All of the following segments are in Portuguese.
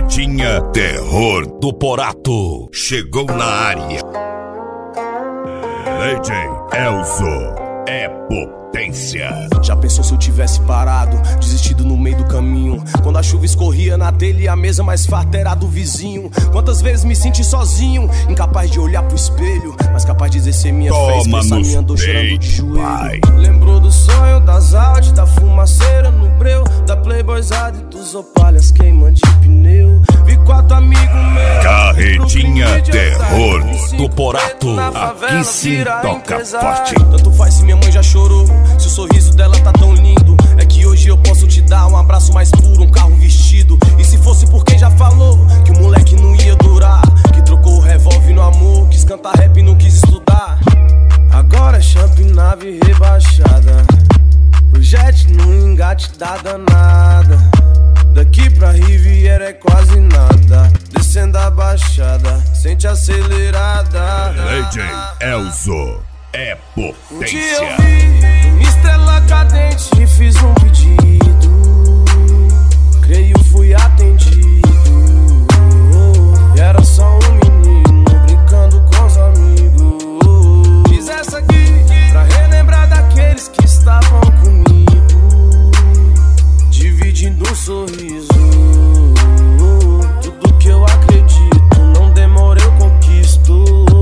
Carretinha Terror do Porato chegou na área. DJ Elzo é potência. Já pensou se eu tivesse parado, desistido no meio do caminho? Quando a chuva escorria na telha e a mesa mais farta era do vizinho. Quantas vezes me senti sozinho, incapaz de olhar pro espelho, mas capaz de exercer minha fé, expressar minha dor chorando de joelho. Pai. Lembrou do sonho, das Audi, da fumaceira no breu, da playboyzada e dos opalhas queimando de pneu. Vi 4 amigos meus. Carretinha Terror do Porato. Aqui sim toca forte. Tanto faz se minha mãe já chorou, se o sorriso dela tá tão lindo. É que hoje eu posso te dar um abraço mais puro, um carro vestido. E se fosse por quem já falou que o moleque não ia durar, que trocou o revólver no amor, quis cantar rap e não quis estudar. Agora é champ, nave rebaixada, o jet no engate da danada. Daqui pra Riviera é quase nada, descendo a baixada, sente acelerada. DJ Elzo é potência. Um dia eu vi uma estrela cadente e fiz um pedido, creio fui atendido. E era só um menino brincando com os amigos. Fiz essa aqui pra relembrar daqueles que estavam comigo, dividindo um sorriso. Tudo que eu acredito, não demora eu conquisto.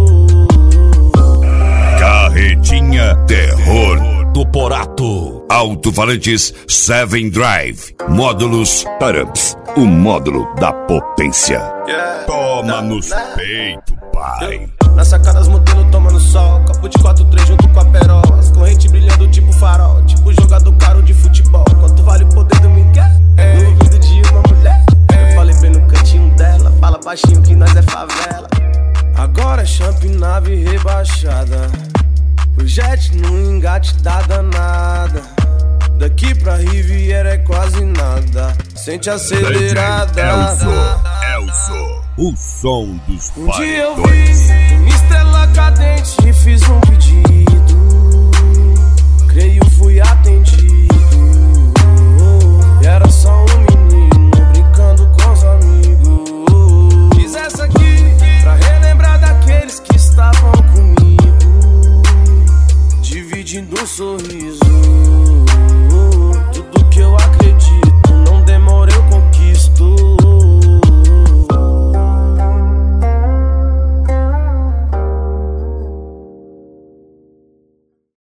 Carretinha Terror do Porato. Alto-falantes 7 Drive. Módulos Taramps. O módulo da potência. Toma nos peitos, pai. Na sacada as modelos tomando sol, copo de 4-3 junto com a perol, as correntes brilhando tipo farol, tipo jogador caro de futebol. Quanto vale o poder do Miguel? No ouvido de uma mulher. Eu falei bem no cantinho dela, fala baixinho que nós é favela. Agora é champ, nave rebaixada, o jet no engate da danada. Daqui pra Riviera é quase nada, sente acelerada. Elzo, o som dos Um dia eu paredões. vi uma estrela cadente e fiz um pedido, creio fui atendido. E era só um menino brincando com os amigos. Fiz essa aqui pra relembrar daqueles que estavam comigo, dividindo um sorriso.